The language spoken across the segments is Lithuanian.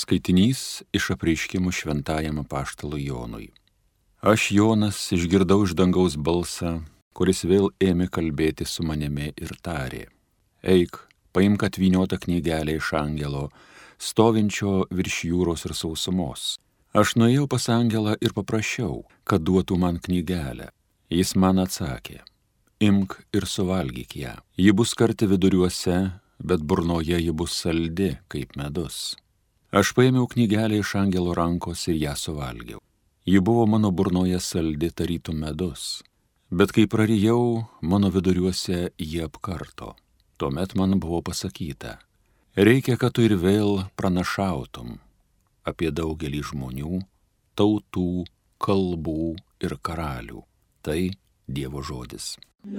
Skaitinys iš apreiškimų šventajam apaštalui Jonui. Aš, Jonas, išgirdau iš dangaus balsą, kuris vėl ėmė kalbėti su manimi ir tarė: Eik, paimk atvyniotą knygelę iš angelo, stovinčio virš jūros ir sausumos. Aš nuėjau pas angelą ir paprašiau, kad duotų man knygelę. Jis man atsakė: Imk ir suvalgyk ją. Ji bus karti viduriuose, bet burnoje ji bus saldi kaip medus. Aš paėmiau knygelę iš angelo rankos ir ją suvalgiau. Ji buvo mano burnoje saldi tarytum medus, bet kai prarijau, mano viduriuose ji apkarto. Tuomet man buvo pasakyta: reikia, kad tu ir vėl pranašautum apie daugelį žmonių, tautų, kalbų ir karalių. Tai Dievo žodis.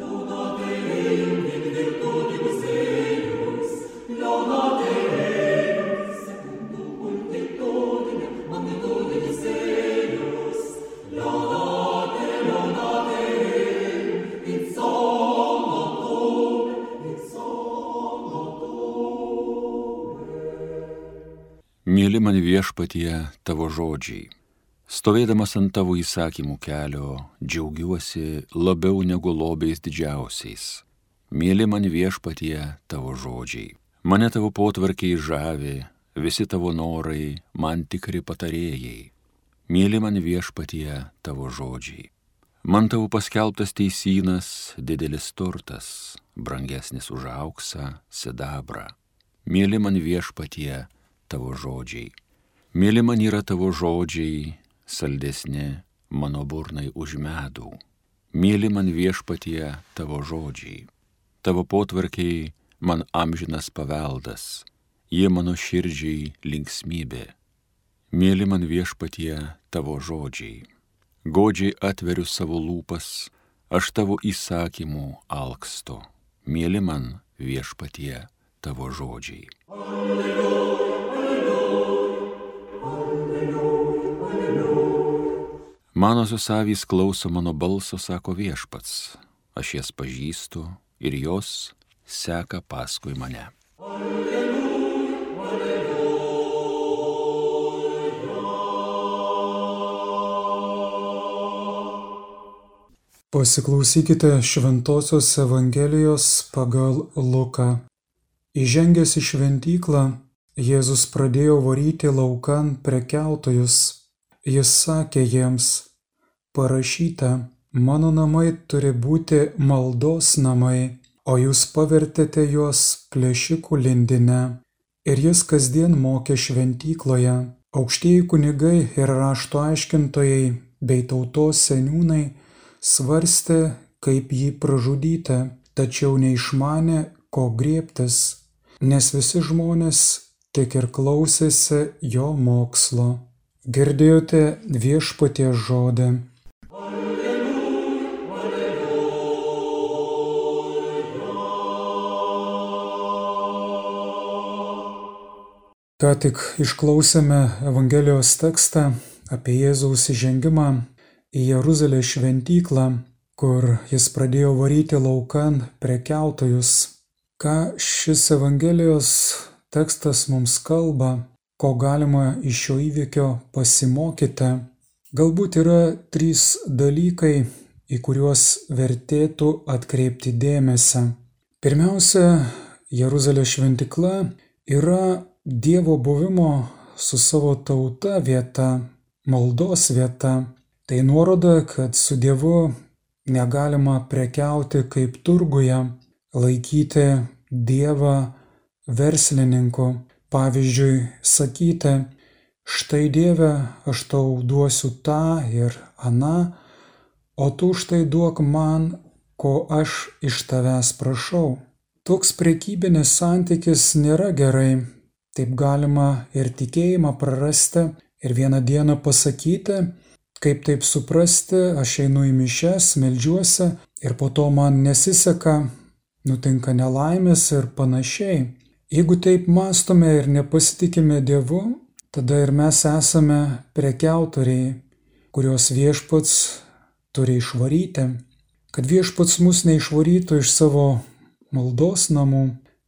Myli man Viešpatie tavo žodžiai. Stovėdamas ant tavo įsakymų kelio, džiaugiuosi labiau negu lobiais didžiausiais. Myli man Viešpatie tavo žodžiai. Mane tavo potvarkiai žavi, visi tavo norai man tikri patarėjai. Myli man Viešpatie tavo žodžiai. Man tavo paskelbtas teisynas didelis turtas, brangesnis už auksą, sidabrą. Myli man Viešpatie tavo žodžiai. Myli man yra tavo žodžiai, saldesni mano burnai už medų. Myli man Viešpatie tavo žodžiai. Tavo potvarkiai man amžinas paveldas, jie mano širdžiai linksmybė. Myli man Viešpatie tavo žodžiai. Godžiai atveriu savo lūpas, aš tavo įsakymų alkstu. Myli man Viešpatie tavo žodžiai. Manosios avys klauso mano balso, sako Viešpats. Aš jas pažįstu ir jos seka paskui mane. Pasiklausykite Šventosios Evangelijos pagal Luką. Įžengęs į šventyklą, Jėzus pradėjo varyti laukan prekiautojus. Jis sakė jiems: parašyta, mano namai turi būti maldos namai, o jūs pavertėte juos plėšikų lindine. Ir jis kasdien mokė šventykloje. Aukštieji kunigai ir rašto aiškintojai bei tautos seniūnai svarstė, kaip jį pražudyti, tačiau neišmanė, ko griebtis, nes visi žmonės tik ir klausėsi jo mokslo. Girdėjote Viešpaties žodį. Ką tik išklausėme Evangelijos tekstą apie Jėzaus įžengimą į Jeruzalės šventyklą, kur jis pradėjo varyti laukan prekiautojus. Ką šis Evangelijos tekstas mums kalba? Ko galima iš šio įvykio pasimokyti? Galbūt yra 3 dalykai, į kuriuos vertėtų atkreipti dėmesį. Pirmiausia, Jeruzalės šventykla yra Dievo buvimo su savo tauta vieta, maldos vieta. Tai nuoroda, kad su Dievu negalima prekiauti kaip turguje, laikyti Dievą verslininku. Pavyzdžiui, sakyti: štai Dieve, aš tau duosiu tą ir aną, o tu štai duok man, ko aš iš tavęs prašau. Toks prekybinis santykis nėra gerai. Taip galima ir tikėjimą prarasti ir vieną dieną pasakyti: kaip taip suprasti, aš einu į mišias, meldžiuosi ir po to man nesiseka, nutinka nelaimės ir panašiai. Jeigu taip mąstome ir nepasitikime Dievu, tada ir mes esame prekiautoriai, kuriuos Viešpats turi išvaryti. Kad Viešpats mus neišvarytų iš savo maldos namų,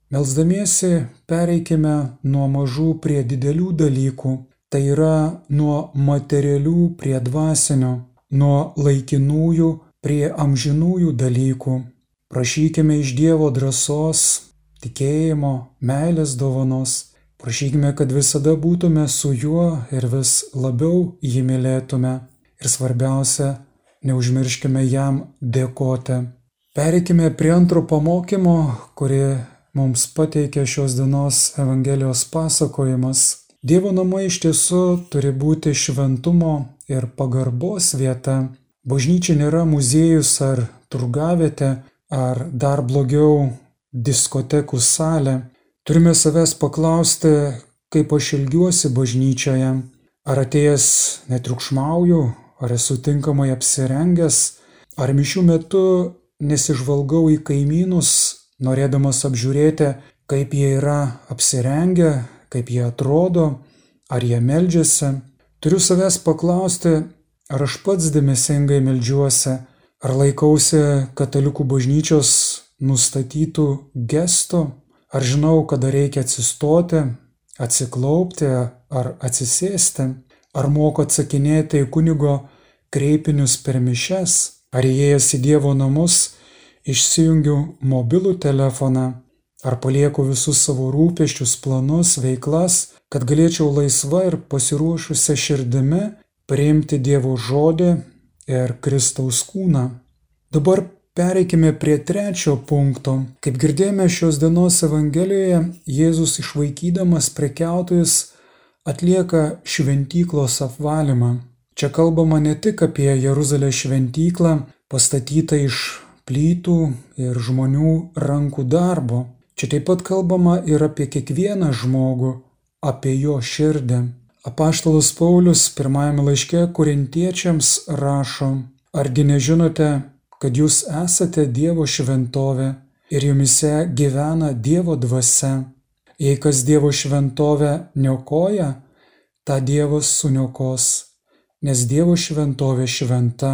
Melsdamiesi pereikime nuo mažų prie didelių dalykų, tai yra nuo materialių prie dvasinio, nuo laikinųjų prie amžinųjų dalykų. Prašykime iš Dievo drąsos, tikėjimo, meilės dovanos. Prašykime, kad visada būtume su juo ir vis labiau jį mylėtume. Ir svarbiausia, neužmirškime jam dėkoti. Pereikime prie antro pamokymo, kurį mums pateikia šios dienos Evangelijos pasakojimas. Dievo namai iš tiesų turi būti šventumo ir pagarbos vieta. Bažnyčia nėra muziejus ar turgavietė, ar dar blogiau diskotekų salė. Turime savęs paklausti, kaip aš ilgiuosi bažnyčioje, ar atėjęs netriukšmauju, ar esu tinkamai apsirengęs, ar mišių metu nesižvalgau į kaimynus, norėdamas apžiūrėti, kaip jie yra apsirengę, kaip jie atrodo, ar jie meldžiasi. Turiu savęs paklausti, ar aš pats dėmesingai meldžiuosi, ar laikausi katalikų bažnyčios nustatytų gestų, ar žinau, kada reikia atsistoti, atsiklaupti ar atsisėsti, ar moku atsakinėti į kunigo kreipinius per mišias, ar įėjęs į Dievo namus išsijungiu mobilų telefoną, ar palieku visus savo rūpesčius, planus, veiklas, kad galėčiau laisva ir pasiruošusią širdimi priimti Dievo žodį ir Kristaus kūną. Dabar pereikime prie trečio punkto. Kaip girdėjome šios dienos Evangelijoje, Jėzus išvaikydamas prekiautojus atlieka šventyklos apvalymą. Čia kalbama ne tik apie Jeruzalės šventyklą, pastatytą iš plytų ir žmonių rankų darbo. Čia taip pat kalbama ir apie kiekvieną žmogų, apie jo širdį. Apaštalas Paulius pirmajame laiške Korintiečiams rašo: argi nežinote, kad jūs esate Dievo šventovė ir jumise gyvena Dievo dvasia. Jei kas Dievo šventovę niokoja, tą Dievas suniokos, nes Dievo šventovė šventa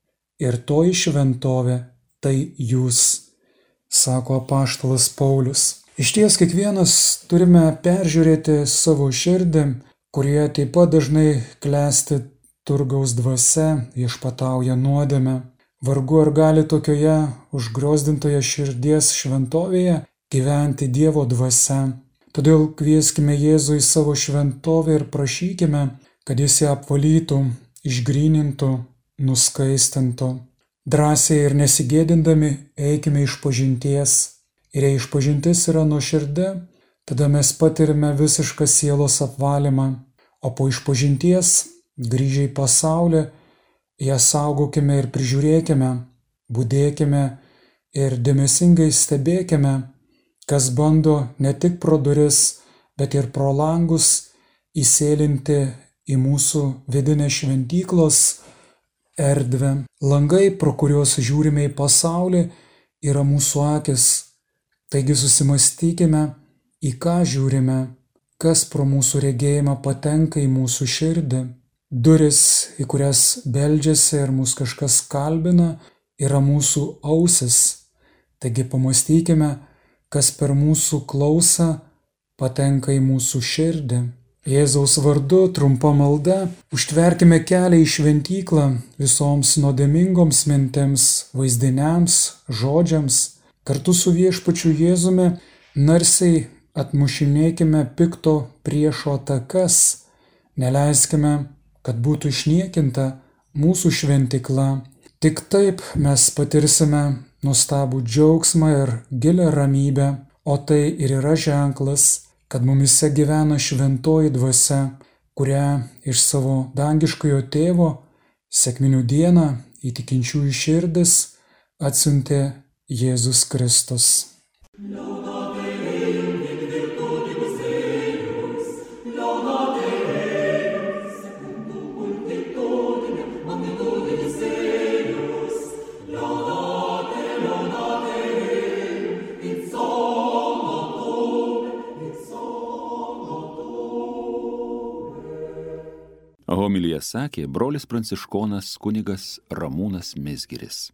ir toji šventovė tai jūs, sako apaštalas Paulius. Išties kiekvienas turime peržiūrėti savo širdį, kurioje taip pat dažnai klesti turgaus dvasia, viešpatauja nuodėmė. Vargu ar gali tokioje užgriozdintoje širdies šventovėje gyventi Dievo dvasia. Todėl kvieskime Jėzų į savo šventovę ir prašykime, kad jis ją apvalytų, išgrynintų, nuskaistintų. Drąsiai ir nesigėdindami eikime išpažinties. Ir jei išpažintis yra nuoširdi, tada mes patirime visišką sielos apvalymą, o po išpažinties, grįžę į pasaulį, ją saugokime ir prižiūrėkime, budėkime ir dėmesingai stebėkime, kas bando ne tik pro duris, bet ir pro langus įsėlinti į mūsų vidinę šventyklos erdvę. Langai, pro kuriuos žiūrime į pasaulį, yra mūsų akis. Taigi susimastykime, į ką žiūrime, kas pro mūsų regėjimą patenka į mūsų širdį. Duris, į kurias beldžiasi ir mus kažkas kalbina, yra mūsų ausis. Taigi pamastykime, kas per mūsų klausą patenka į mūsų širdį. Jėzaus vardu trumpa malda, užtverkime kelią į šventyklą visoms nuodėmingoms mintims, vaizdiniams, žodžiams. Kartu su viešpačiu Jėzumi narsiai atmušinėkime pikto priešo atakas, neleiskime, kad būtų išniekinta mūsų šventykla. Tik taip mes patirsime nuostabų džiaugsmą ir gilią ramybę, o tai ir yra ženklas, kad mumyse gyvena šventoji dvasia, kurią iš savo dangiškojo tėvo sekminių dieną į tikinčiųjų širdis atsiuntė Jėzus Kristus. Homiliją sakė brolis pranciškonas kunigas Ramūnas Mizgiris.